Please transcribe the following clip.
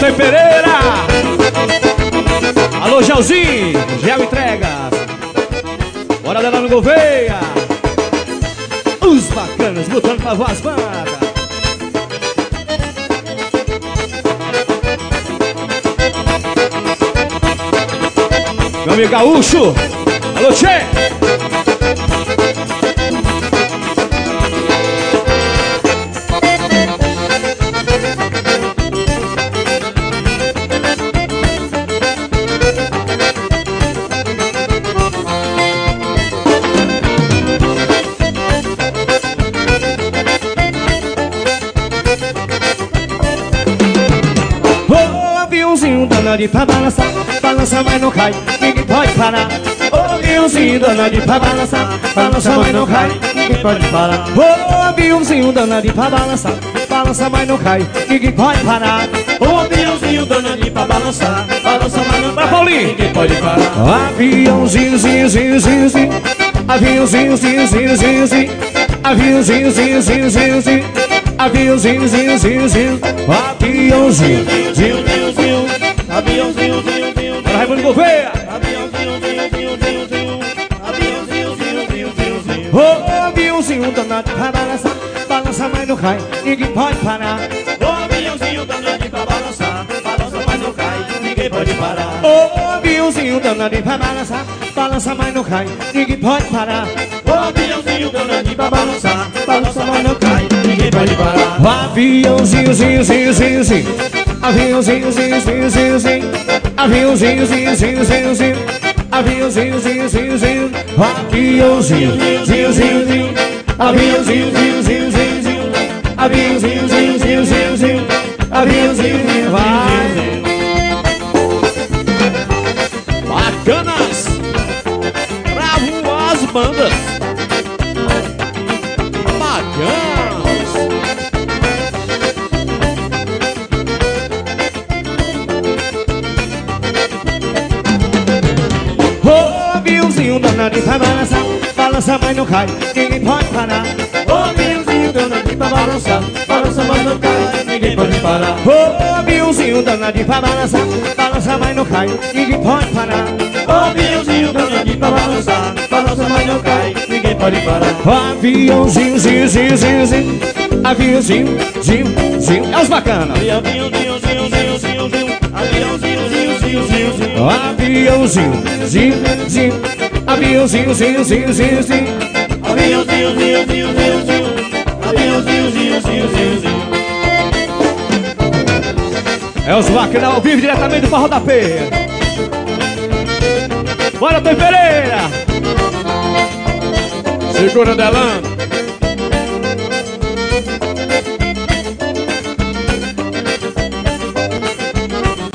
Toy Pereira. Alô, Gelzinho, Gel Entregas. Bora dela no Gouveia. Os bacanas lutando pra voz bandas. Meu amigo Gaúcho. Alô, Tchê. Aviãozinho danado pra balançar, balança mas não cai, ninguém pode parar. Ô aviãozinho danado pra balançar, balança mas não cai, ninguém pode parar. Ô aviãozinho danado pra balançar, balança mas não cai, ninguém pode parar. O aviãozinho danado pra balançar, balança mas não cai, ninguém pode parar. Aviãozinho, zinho, zinho, zinho, zinho. Aviãozinho, zinho, zinho, zinho, zinho. Aviãozinho, zinho, zinho, zinho, zinho. Aviãozinho, zinho, zinho, zinho. Aviãozinho, zinho, zinho, zinho. Aviãozinho, zinho, zinho. Bora, Raimundo Gouveia. Aviãozinho, zinho, zinho, zinho, zinho. Aviãozinho, zinho, zinho, zinho, zinho. Ô aviãozinho danado pra balançar, balança mas não cai, ninguém pode parar. O aviãozinho danado pra balançar, balança mas não cai, ninguém pode parar. Ô aviãozinho danado pra balançar, balança mas não cai, ninguém pode parar. O aviãozinho danado pra balançar, balança mas não cai, ninguém pode parar. Aviãozinho, zinho, zinho, zinho, zinho. Aviãozinho, zinho, zinho, zinho, zinho. Aviãozinho, zinho, zinho, zinho, zinho. Aviãozinho, zinho, zinho, zinho. Aviãozinho, zinho, zinho, zinho. Aviãozinho, zinho, zinho, zinho, zinho. Aviãozinho, zinho, zinho, zinho, zinho. Aviãozinho, zinho, vai. Bacanas pra voar as bandas. Bacanas. Ô aviãozinho danado pra balançar, balança mas não cai, ninguém pode parar. O aviãozinho danado pra balançar, balança mas não cai, ninguém pode parar. Ô aviãozinho danado pra balançar, balança mas não cai, ninguém pode parar. O aviãozinho danado pra balançar, balança mas não cai, ninguém pode parar. Aviãozinho, zinho, zinho, zinho, zinho. Aviãozinho, zinho, zinho. É os bacanas. Aviãozinho, zinho, zinho, zinho, zinho. Aviãozinho, zinho, zinho, zinho, zinho. Aviãozinho, zinho, zinho. Aviãozinho, zinho, zinho, zinho, zinho. Aviãozinho, zinho, zinho, zinho, zinho. Aviãozinho, zinho, zinho, zinho, zinho. É os bacanas ao vivo diretamente do Barro da Penha. Bora, Toy Pereira. Segura Delano.